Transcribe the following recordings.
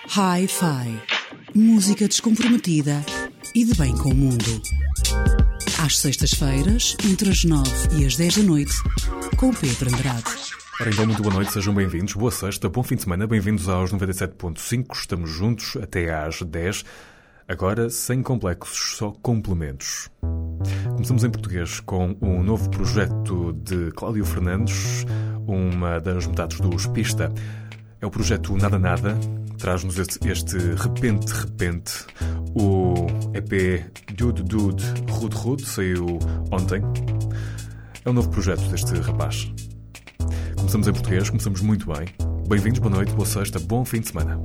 Hi-Fi. Música descomprometida e de bem com o mundo. Às sextas-feiras, entre as 9 e as 10 da noite, com Pedro Andrade. Ora então, muito boa noite, sejam bem-vindos. Boa sexta, bom fim de semana. Bem-vindos aos 97.5. Estamos juntos até às 10. Agora, sem complexos, só complementos. Começamos em português com um novo projeto de Cláudio Fernandes, uma das metades dos Pista. É o projeto Nada Nada, traz-nos este Repente. O EP Dude Rude saiu ontem. É um novo projeto deste rapaz. Começamos em português, começamos muito bem. Bem-vindos, boa noite, boa sexta, bom fim de semana.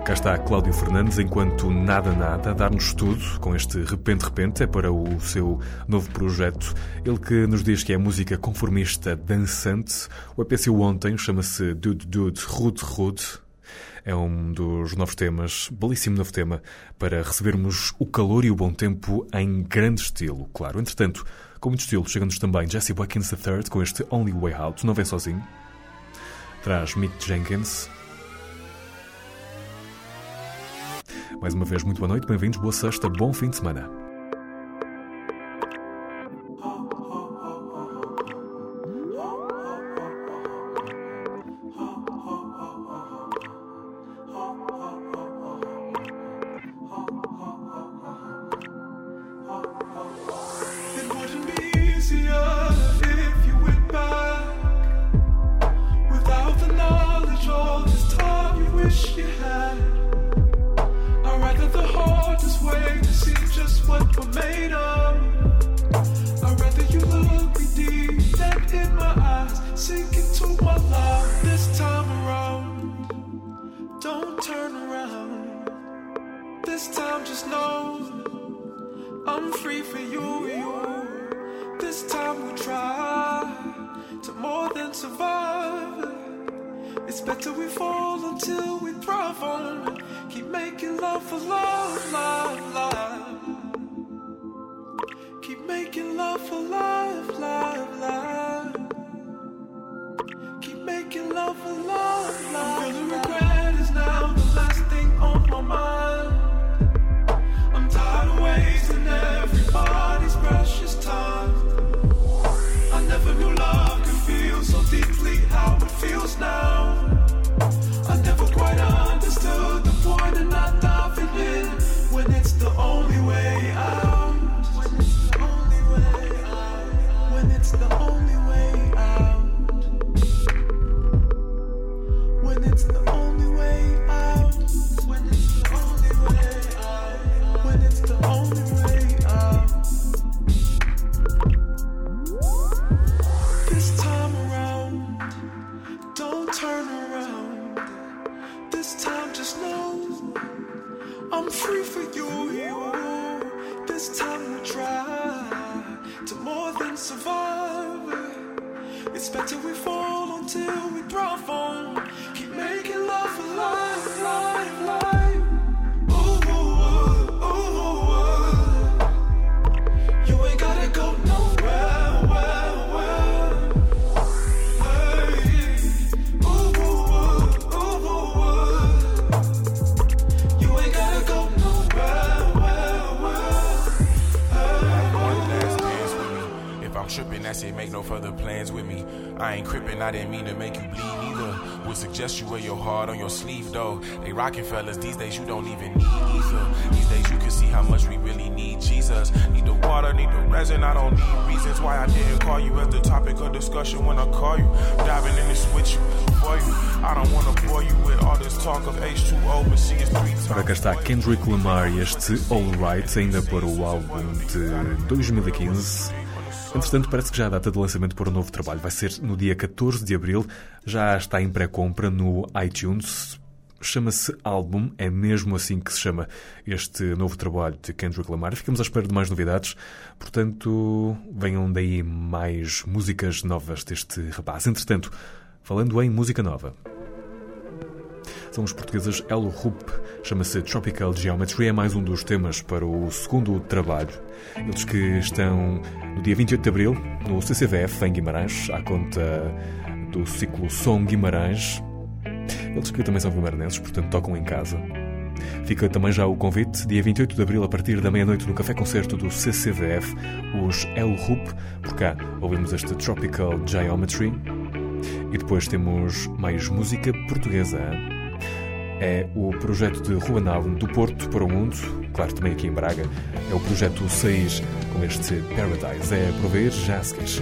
Cá está Cláudio Fernandes, enquanto Nada Nada, a dar-nos tudo com este Repente, é para o seu novo projeto. Ele que nos diz que é música conformista dançante. O EP saiu ontem, chama-se Dude Dude Rude Rude. É um dos novos temas, belíssimo novo tema, para recebermos o calor e o bom tempo em grande estilo, claro. Entretanto, com muito estilo, chega-nos também Jesse Watkins III com este Only Way Out, não vem sozinho. Traz Mick Jenkins. Mais uma vez, muito boa noite, bem-vindos, boa sexta, bom fim de semana. Fellas, these days you don't even need ether. These days you can see how much we really need Jesus. Need the water, need the resin. I don't need reasons why I didn't call you as the topic of discussion when I call you. Diving in this with you, for you. I don't want to bore you with all this talk of H2O, but see it's 3 times. Ora, cá está Kendrick Lamar e este All Right, ainda para o álbum de 2015. Entretanto, parece que já a data de lançamento para o novo trabalho vai ser no dia 14 de abril. Já está em pré-compra no iTunes. Chama-se Álbum, é mesmo assim que se chama este novo trabalho de Kendrick Lamar. Ficamos à espera de mais novidades, portanto, venham daí mais músicas novas deste rapaz. Entretanto, falando em música nova, são os portugueses Elo Rup, chama-se Tropical Geometry, é mais um dos temas para o segundo trabalho. Eles que estão no dia 28 de abril no CCVF, em Guimarães, à conta do ciclo Som Guimarães. Eles que também são guimaranenses, portanto tocam em casa. Fica também já o convite, dia 28 de abril, a partir da meia-noite, no café-concerto do CCVF, os El Rup. Por cá ouvimos este Tropical Geometry. E depois temos mais música portuguesa. É o projeto de Ruben Allen, do Porto para o Mundo, claro, também aqui em Braga. É o projeto 6 com este Paradise. É para ouvir já a seguir.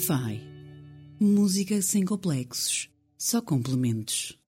Spotify. Música sem complexos, só complementos.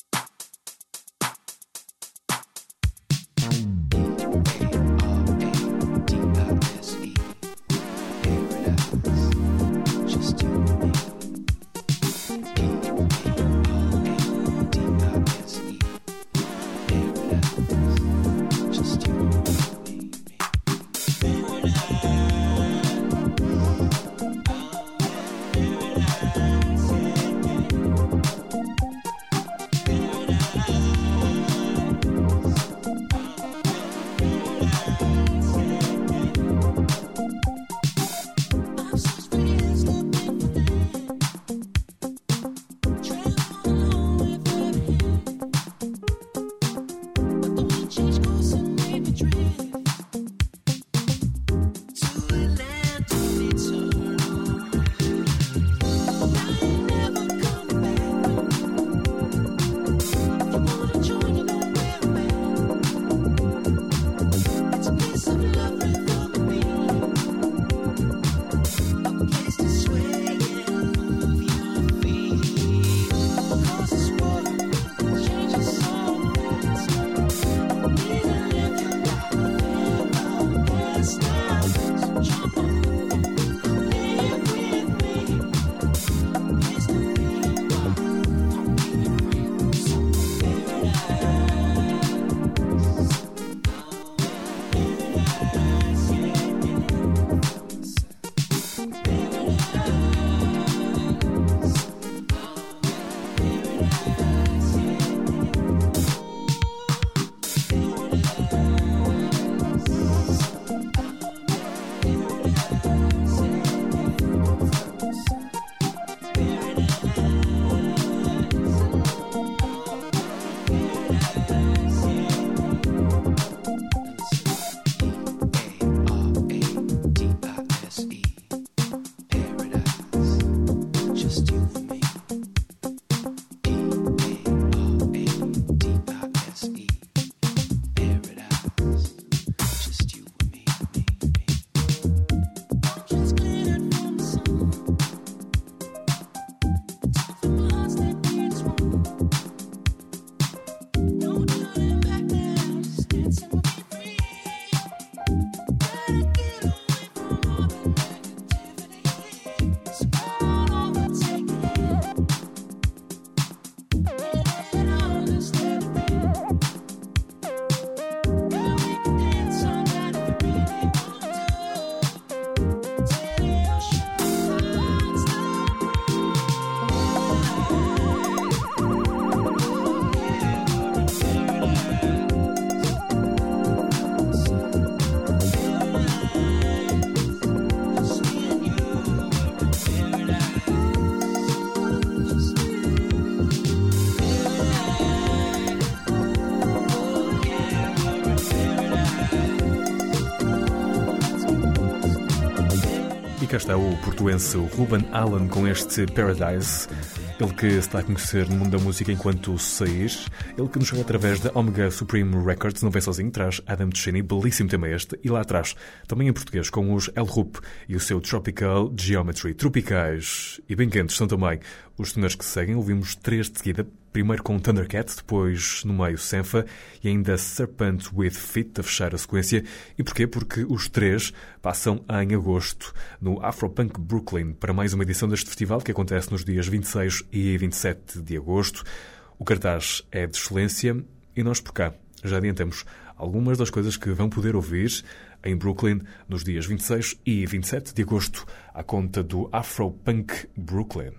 E cá está o portuense Ruben Allen com este Paradise. Ele que se está a conhecer no mundo da música enquanto sair. Ele que nos chega através da Omega Supreme Records. Não vem sozinho, traz Adam Tchini, belíssimo tema este. E lá atrás, também em português, com os El Rup e o seu Tropical Geometry. Tropicais e bem quentes são também os sonhos que seguem. Ouvimos 3 de seguida. Primeiro com Thundercat, depois no meio Senfa e ainda Serpent with Feet a fechar a sequência. E porquê? Porque os 3 passam em agosto no Afropunk Brooklyn para mais uma edição deste festival que acontece nos dias 26 e 27 de agosto. O cartaz é de excelência e nós por cá já adiantamos algumas das coisas que vão poder ouvir em Brooklyn nos dias 26 e 27 de agosto à conta do Afropunk Brooklyn.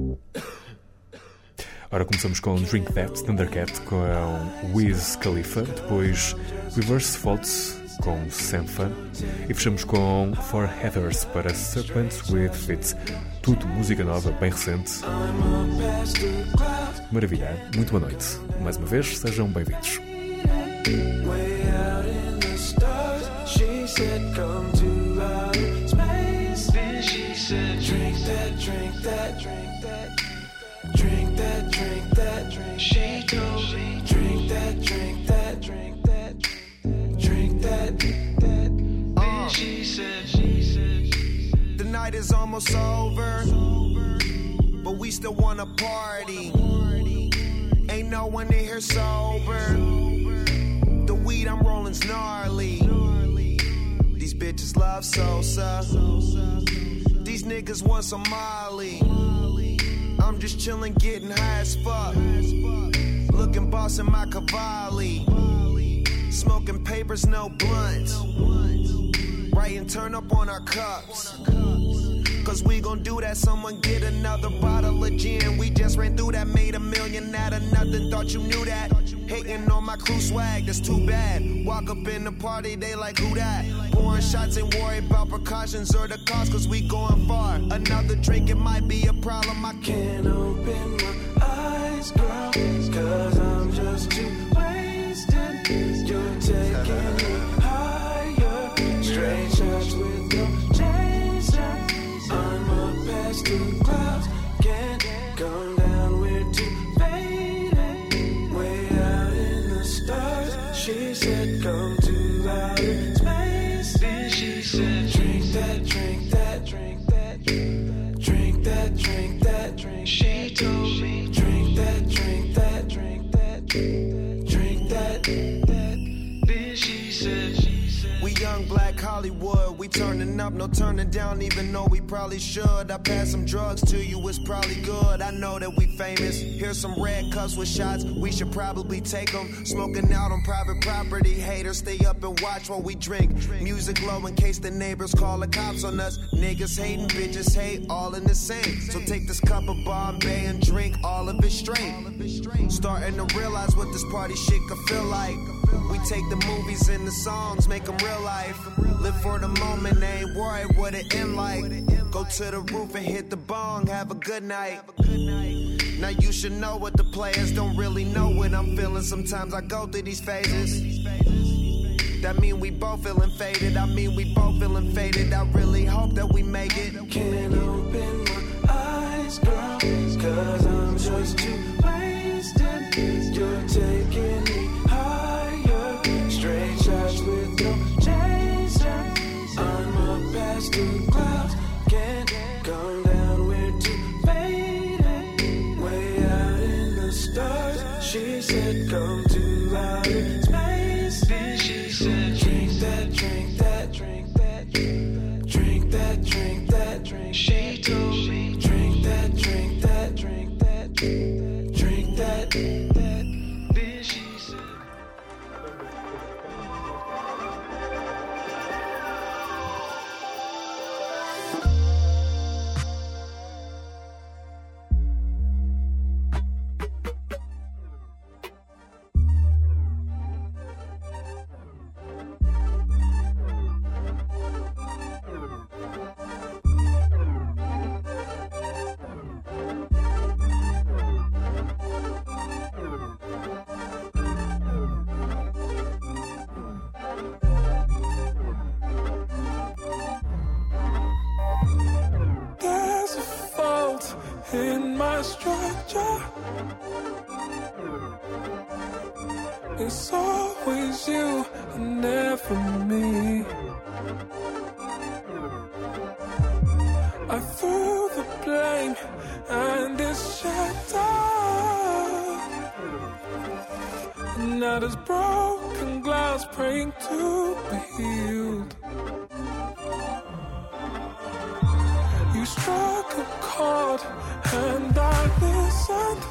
Ora, começamos com Drink That, Thundercat, com Wiz Khalifa, depois Reverse Faults com Senfa e fechamos com For Heathers para Serpents with Fits. Tudo música nova, bem recente. Maravilha, muito boa noite. Mais uma vez, sejam bem-vindos. Drink that, drink that, drink. She told me, drink that, drink that, drink that, drink that, that. She said, the night night is almost over, but we still wanna party. Ain't no one in here sober. The weed I'm rolling's gnarly. These bitches love Sosa. These niggas want some Molly. I'm just chillin', getting high as fuck. Looking boss in my Cavalli. Smoking papers, no blunts. Writing turn up on our cups. Cause we gon' do that, someone get another bottle of gin. We just ran through that, made $1 million out of nothing. Thought you knew that. Hating on my crew swag, that's too bad. Walk up in the party, they like, who that? Pouring shots, ain't worry about precautions or the cost, cause we going far. Another drink, it might be a problem. I can't open my eyes, girl, cause I'm just too wasted. You're taking me higher. Straight shots with no chaser. I'm up past the clouds, can't come down, we're too faded. Way out in the stars, she said come to outer space. Then she said drink that, drink that, drink that, drink that, drink that, drink. She told me drink that, drink that, drink that, drink that, then she said we young black Hollywood, we turning up, no turning down, even though we probably should. I pass some drugs to you, it's probably good. I know that we famous. Here's some red cups with shots, we should probably take them. Smoking out on private property, haters stay up and watch while we drink. Music low in case the neighbors call the cops on us. Niggas hating, bitches hate, all in the same. So take this cup of Bombay and drink all of it straight. Starting to realize what this party shit could feel like. We take the movies and the songs, make them real life. Live for the moment, ain't worried what it end like. Go to the roof and hit the bong, have a good night. Now you should know what the players don't really know what I'm feeling. Sometimes I go through these phases. That mean we both feeling faded. I mean we both feeling faded. I really hope that we make it. Can't open my eyes, girl, cause I'm just too wasted. You're taking me higher. Straight shots with no chaser. I'm up past the clouds, can't come down, we're too faded. Way out in the stars, she said come to outer space. Then she said drink that, drink that, drink that, drink that, drink that, drink. She told me drink that, drink that, drink that, drink that, then she said in my structure. It's always you and never me. I threw the blame and it's shattered. Now there's broken glass praying to be healed. You struck a chord and I listened.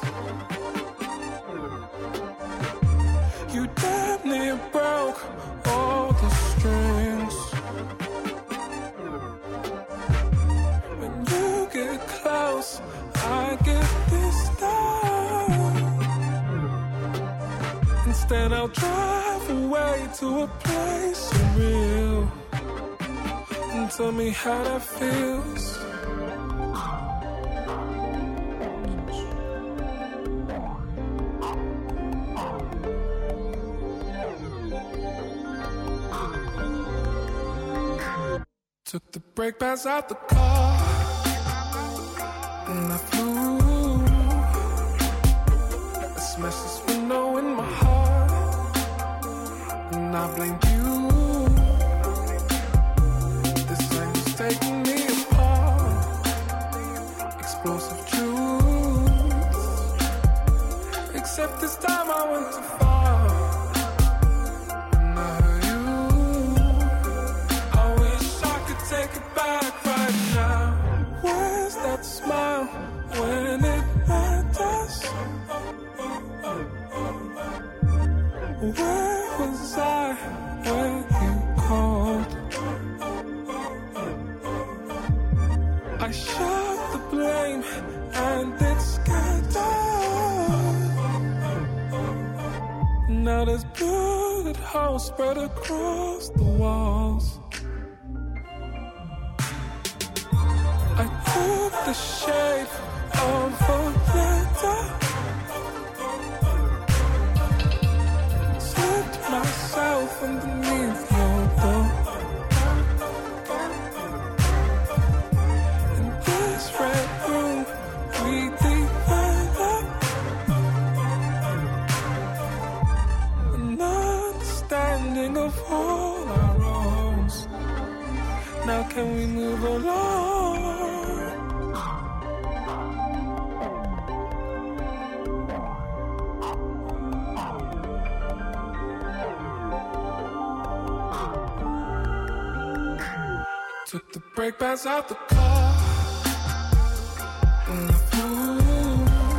You damn near broke all the strings. When you get close, I get distant. Instead I'll drive away to a place surreal and tell me how that feels. Took the brake pads out the car and I flew. I smashed this window in my heart and I blame you. This thing is taking me apart. explosive truth. Except this time I went too far. And I hurt you. I wish I could take it back right now. Where's that smile when it matters? Where was I when you called? I shot the blame and it scattered. Now there's bullet holes spread across the walls. I took the shape of a letter, slipped myself underneath your door. In this red room, we develop an understanding of all our wrongs. Now can we move along? Took the brake pads out the car and I flew.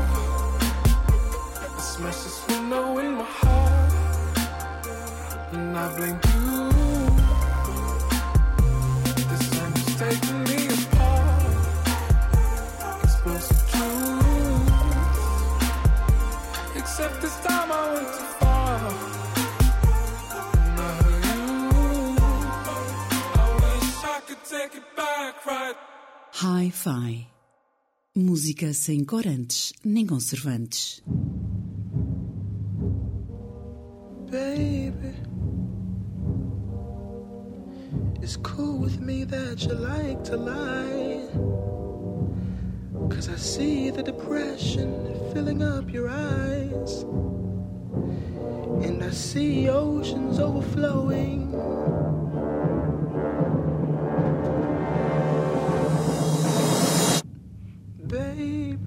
I smashed this window in my heart and I blame you. This song is taking me apart. Explosive truth. Except this time I went too far. And I hurt you. I wish I could take it back right. Hi-Fi. Música sem corantes nem conservantes. Baby, it's cool with me that you like to lie, 'cause I see the depression filling up your eyes, and I see oceans overflowing. Babe,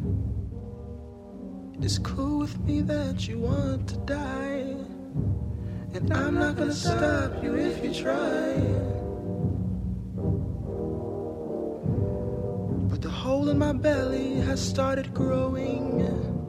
it's cool with me that you want to die, and I'm not gonna stop you if you try. But the hole in my belly has started growing.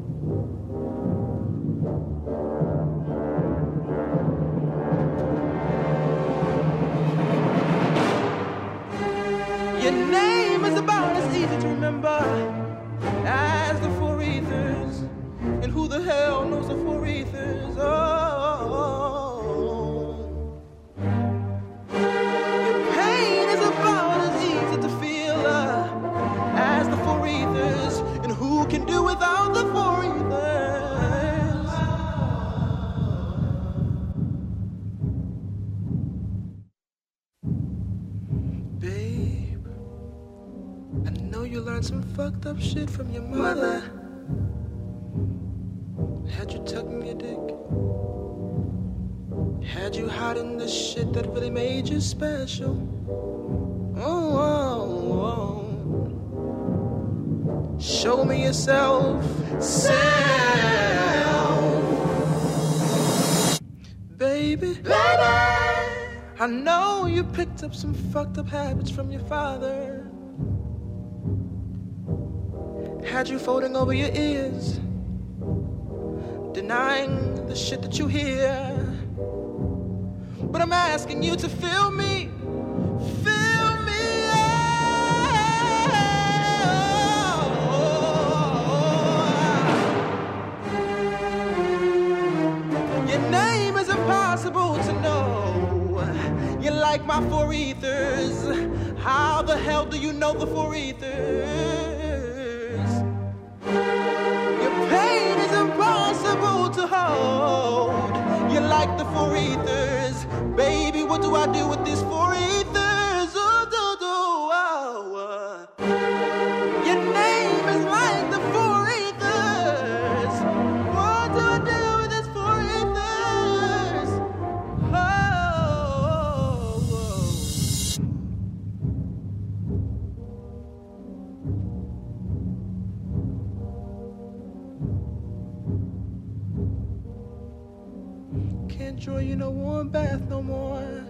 Your name is about as easy to remember as the four ethers, and who the hell knows the four ethers? Your pain is about as easy to feel as the four ethers, and who can do without the four ethers? Babe, I know you learned some fucked up shit from your mother. Had you tucking your dick, had you hiding the shit that really made you special. Oh. Show me yourself, baby. I know you picked up some fucked up habits from your father. Had you folding over your ears, denying the shit that you hear. But I'm asking you to feel me. Feel me. Your name is impossible to know. You like my four ethers. How the hell do you know the four ethers? Your pain is impossible to hold. You like the four ethers. Baby, what do I do with these four ethers? Your name is like the four ethers. What do I do with these four ethers? Oh. 'Cause I know you learned some fucked up shit from your mother. Had you tucking your dick, had you hiding the shit that really made you special. Oh. Show me yourself, baby. I know you picked up some fucked up habits from your father. Had you folding over your ears, denying the shit that you hear. But I'm asking you to feel me. Feel me. Hi-Fi. Música sem corantes nem conservantes. enjoy you no warm bath no more.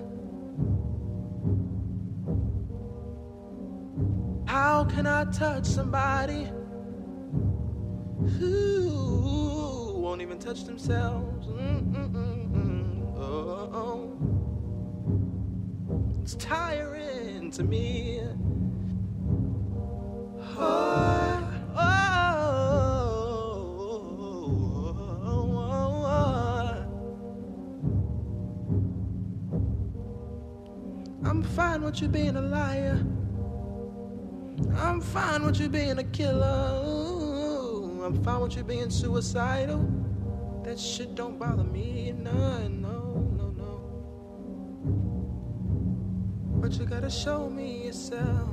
How can I touch somebody who won't even touch themselves? Oh, it's tiring to me. I'm fine with you being a liar. I'm fine with you being a killer. I'm fine with you being suicidal. That shit don't bother me, no. But you gotta show me yourself.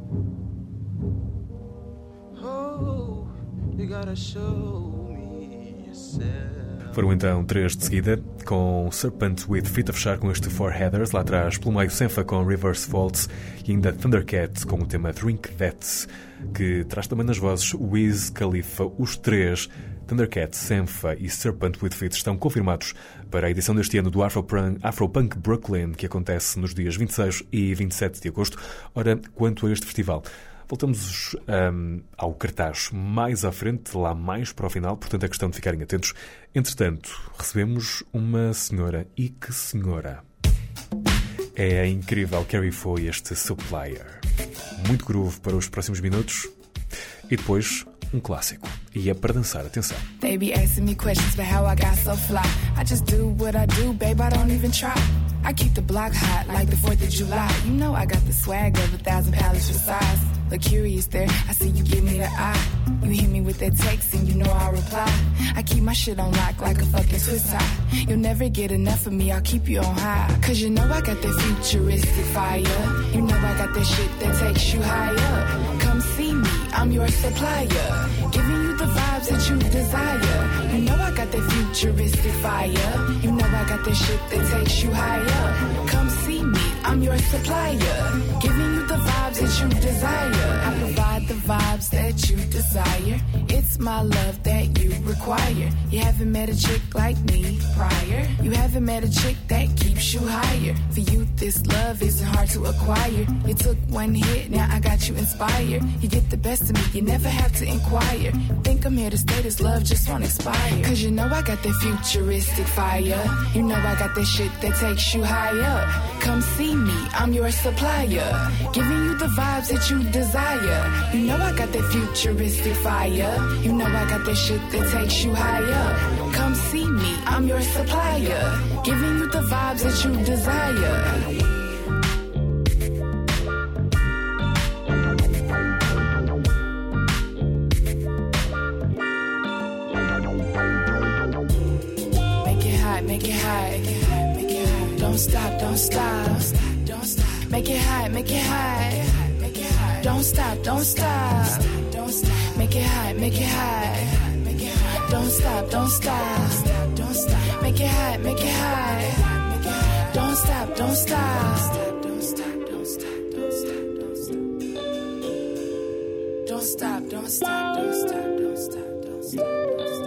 Oh, you gotta show me yourself. Foram então 3 de seguida, com Serpent with Fita a fechar com este Four Heathers, lá atrás pelo meio Senfa com Reverse Faults e ainda Thundercat com o tema Drink That, que traz também nas vozes Wiz Khalifa. Os 3, Thundercat, Senfa e Serpent with Fita, estão confirmados para a edição deste ano do Afropunk Brooklyn, que acontece nos dias 26 e 27 de agosto. Ora, quanto a este festival, voltamos ao cartaz mais à frente, lá mais para o final, portanto é questão de ficarem atentos. Entretanto, recebemos uma senhora, e que senhora! É a incrível Carrie Foi, este Supplier. Muito groove para os próximos minutos e depois um clássico. E é para dançar, atenção. They be asking me questions about how I got so fly. I just do what I do, babe, I don't even try. I keep the block hot like the 4th of July. You know I got the swag of 1,000 pallets for size. Look curious there, I see you give me the eye. You hit me with that text and you know I'll reply. I keep my shit on lock like a fucking Swiss tie. You'll never get enough of me, I'll keep you on high. Cause you know I got that futuristic fire. You know I got that shit that takes you higher. Come see me, I'm your supplier. Giving you the vibes that you desire. You know I got that futuristic fire. You know I got that shit that takes you higher. Come see me, I'm your supplier. Giving you the vibes that you desire. I provide the vibes that you desire. It's my love that you require. You haven't met a chick like me prior. You haven't met a chick that keeps you higher. For you, this love isn't hard to acquire. You took one hit, now I got you inspired. You get the best of me, you never have to inquire. Think I'm here to stay, this love just won't expire. Cause you know I got that futuristic fire. You know I got that shit that takes you higher. Come see me, I'm your supplier. Giving you the vibes that you desire. You know I got that futuristic fire. You know I got that shit that takes you higher. Come see me, I'm your supplier. Giving you the vibes that you desire. Make it high, make it high. Don't stop, don't stop, don't stop. Make it high, make it high, make it high. Don't stop, don't stop, don't stop. Make it high, make it high, make it high. Don't stop, don't stop, don't stop. Make it high, make it high, make it high. Don't stop, don't stop, don't stop, don't stop, don't stop, don't stop. Don't stop, don't stop, don't stop, don't stop, don't stop, don't stop.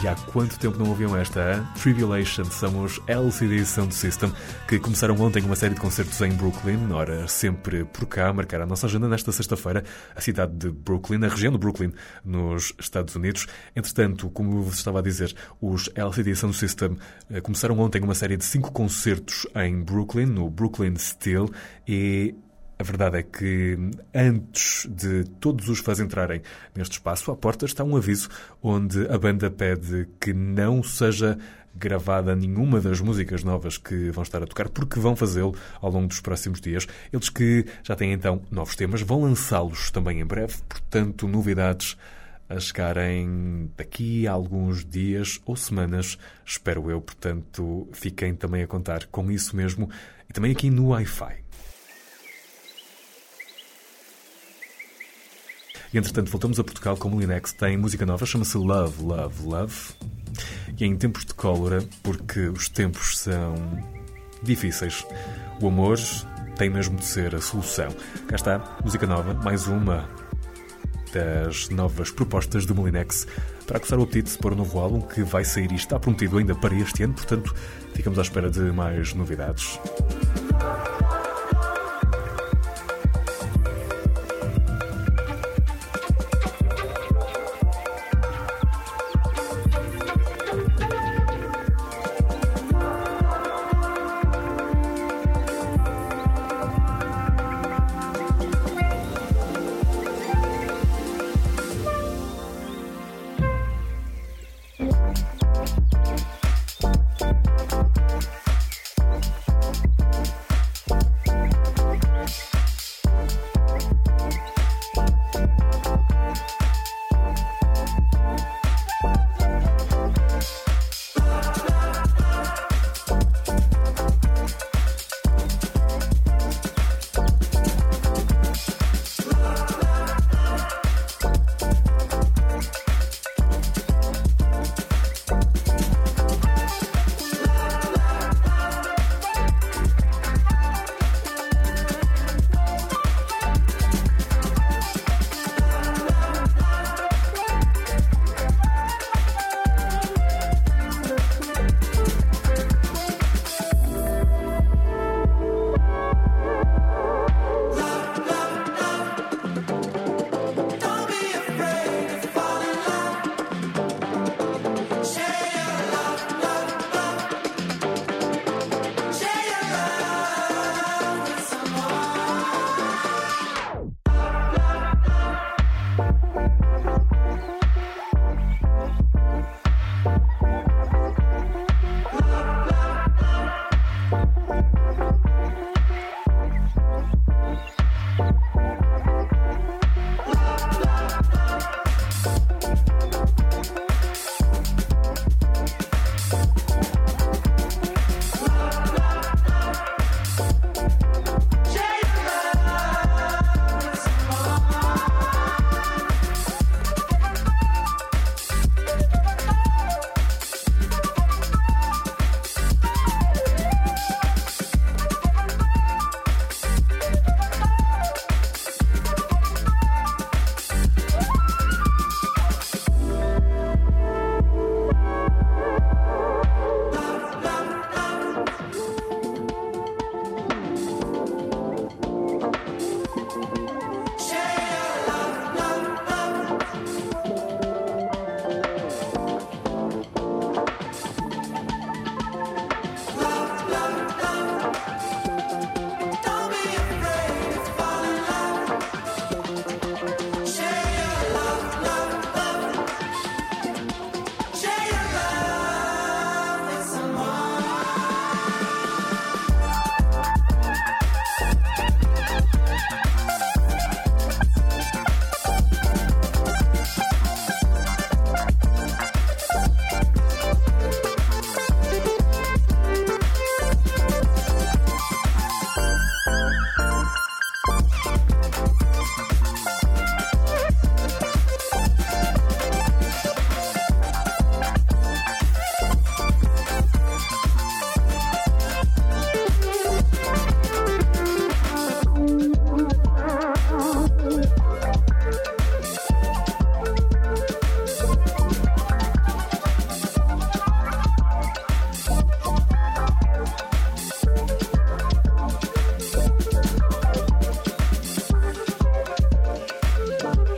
E há quanto tempo não ouviam esta? Hein? Tribulation, são os LCD Sound System, que começaram ontem uma série de concertos em Brooklyn, ora sempre por cá, marcar a nossa agenda nesta sexta-feira, a cidade de Brooklyn, a região de Brooklyn, nos Estados Unidos. Entretanto, como vos estava a dizer, os LCD Sound System começaram ontem uma série de 5 concertos em Brooklyn, no Brooklyn Steel, e a verdade é que antes de todos os fãs entrarem neste espaço, à porta está um aviso onde a banda pede que não seja gravada nenhuma das músicas novas que vão estar a tocar, porque vão fazê-lo ao longo dos próximos dias. Eles que já têm então novos temas, vão lançá-los também em breve, portanto, novidades a chegarem daqui a alguns dias ou semanas, espero eu. Portanto, fiquem também a contar com isso mesmo e também aqui no Wi-Fi. E, entretanto, voltamos a Portugal com o Molinex. Tem música nova, chama-se Love, Love, Love. E é em tempos de cólera, porque os tempos são difíceis. O amor tem mesmo de ser a solução. Cá está, música nova, mais uma das novas propostas do Molinex para aguçar o apetite para o novo álbum que vai sair e está prometido ainda para este ano. Portanto, ficamos à espera de mais novidades.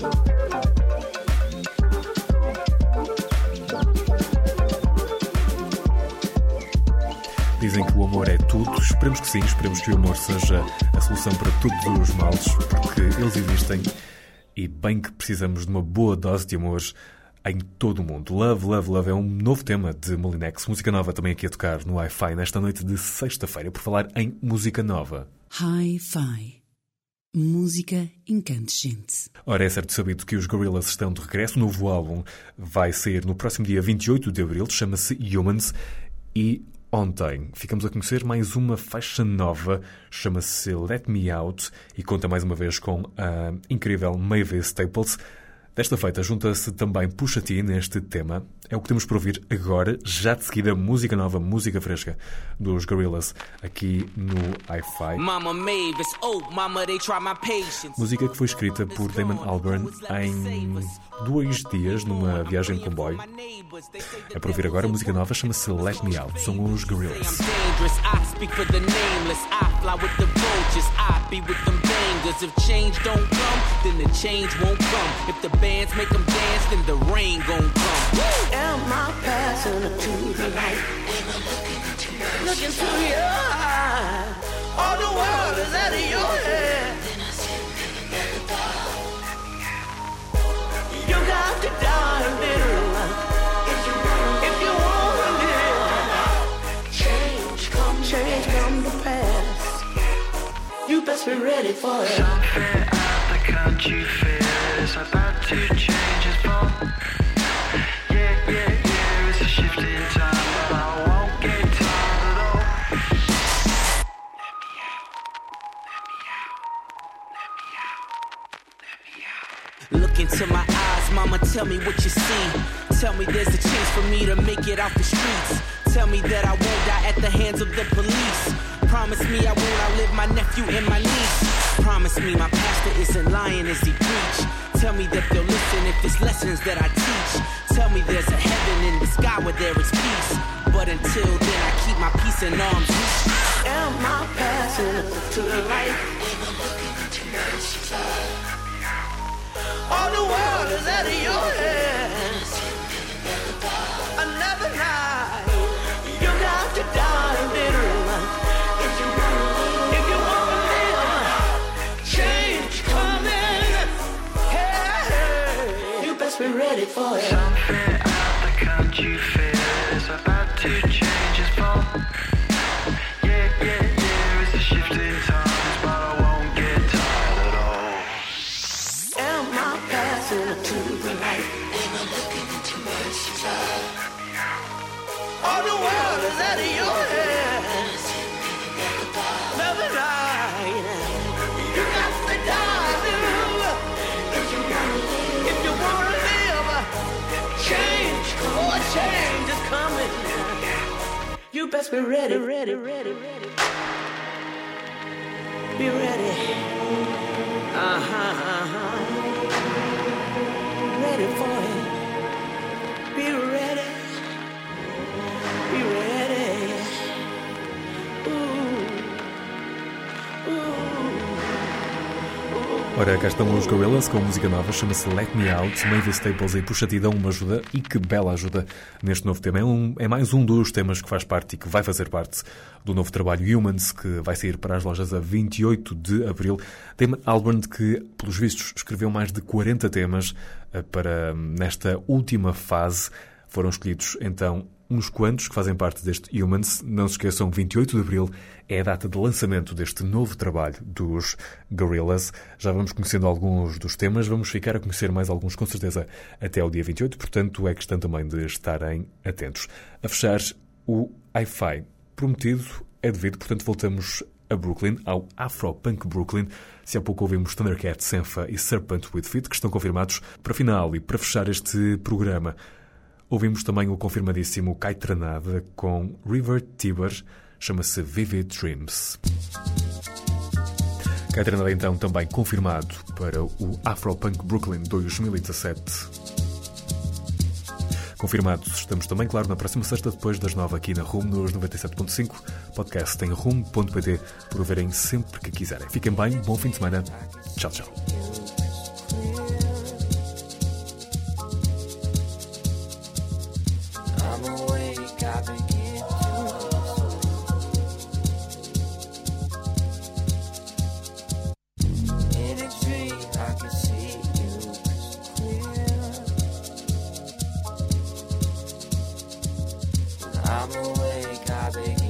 Dizem que o amor é tudo. Esperemos que sim, esperemos que o amor seja a solução para todos os males, porque eles existem e bem que precisamos de uma boa dose de amor em todo o mundo. Love, Love, Love é um novo tema de Molinex, música nova também aqui a tocar no Hi-Fi nesta noite de sexta-feira, por falar em música nova. Hi-Fi. Música incandescente. Ora, é certo sabido que os Gorillaz estão de regresso. O novo álbum vai sair no próximo dia 28 de abril, chama-se Humans, e ontem ficamos a conhecer mais uma faixa nova, chama-se Let Me Out, e conta mais uma vez com a incrível Mavis Staples. Desta feita junta-se também Pusha T neste tema. É o que temos para ouvir agora, já de seguida, música nova, música fresca dos Gorillaz aqui no Hi-Fi. Música que foi escrita por Damon Albarn em 2 dias numa viagem de comboio. É para ouvir agora, música nova, chama-se Let Me Out. São os Gorillaz. Bands make them dance, then the rain gon' come. Am I passing to the light? Look into your eyes. All the world is out of your head. You got to die a little if you wanna live. Change come to pass. You best be ready for it. Something out the country fair is about to change its form. Yeah, it's a shift in time, but I won't get tired at all. Look into my eyes, mama, tell me what you see. Tell me there's a chance for me to make it out the streets. Tell me that I won't die at the hands of the police. Promise me I won't outlive my nephew and my niece. Promise me my pastor isn't lying as he preach. Tell me that they'll listen if it's lessons that I teach. Tell me there's a heaven in the sky where there is peace. But until then I keep my peace in arm's reach. Am I passing to the light? All the world is out of your head. Another night. You got to die a little. If you wanna live, change coming. Hey, you best be ready for it. Something out the country fair is about to change its form. Yeah, it's a shift in times, but I won't get tired at all. Am I passing to the light? Am I looking into mercy's eye? All the world is out of your head. Another night. You got to die, little. If you wanna live, change, change is coming. You best be ready. Be ready. Ready for it. Be ready. Be ready. Ora, cá estão os Gorillaz com música nova, chama-se Let Me Out. Mavis Staples e Pusha T dão uma ajuda, e que bela ajuda neste novo tema. É mais um dos temas que faz parte e que vai fazer parte do novo trabalho Humans, que vai sair para as lojas a 28 de abril. Damon Albarn, que, pelos vistos, escreveu mais de 40 temas para nesta última fase. Foram escolhidos, então, uns quantos que fazem parte deste Humans. Não se esqueçam, 28 de abril é a data de lançamento deste novo trabalho dos Gorillaz. Já vamos conhecendo alguns dos temas, vamos ficar a conhecer mais alguns, com certeza, até ao dia 28, portanto é questão também de estarem atentos. A fechar, o Hi-Fi prometido é devido, portanto voltamos a Brooklyn, ao Afro-Punk Brooklyn. Se há pouco ouvimos Thundercat, Senfa e Serpent with Feet, que estão confirmados para a final. E para fechar este programa, ouvimos também o confirmadíssimo Kai Tranada com River Tiber, chama-se Vivid Dreams. Kai Tranada então também confirmado para o Afro-Punk Brooklyn 2017. Confirmados estamos também, claro, na próxima sexta, depois das 9 aqui na RUM, nos 97.5, podcast em rum.pt, por o verem sempre que quiserem. Fiquem bem, bom fim de semana. Tchau, tchau. I'm awake, I've been